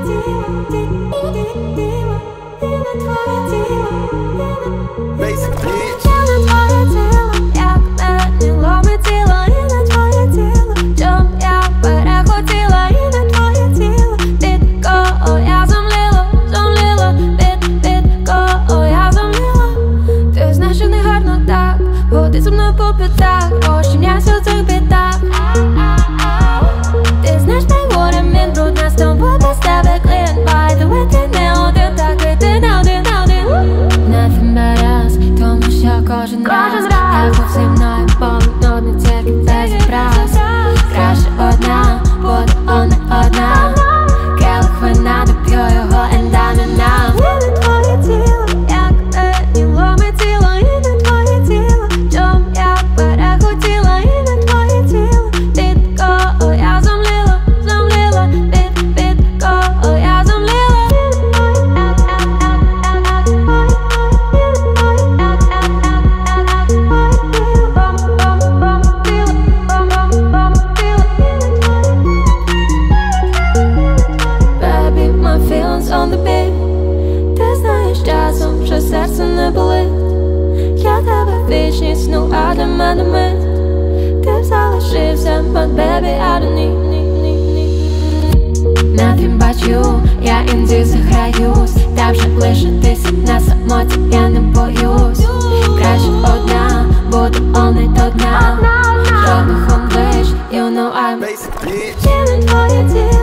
Basic bitch. Ти зі мною по п'ятах, ощеняйся в цих бідах. Ти знаєш, не говорим, він брудна з тобою без тебе клін. By the way, ти не один такий, ти не один. Nothing but us, тому що кожен раз як був зі мною полудно, не тільки без образ. Краще одна, буде он не одна. Келих вина, доп'ю його and down and down. І не твоє тіло, як мені ломить тіло. І не твоє тіло, чом я перехотіла. І не твоє тіло, від кого я зомліла. Від кого я зомліла. Baby, my feelings on the beat. Ти знаєш, часом, що серце не болить. Я тебе вічність, ну а для мене мить. Ти б залишився, but baby, I don't need nothing but you. Я інді заграюсь, та вже лишитися на самоті я не боюсь. Краще одна, буду он не до дна. Жодних облич, you know I'm Basic bitch. І не твоє тіло.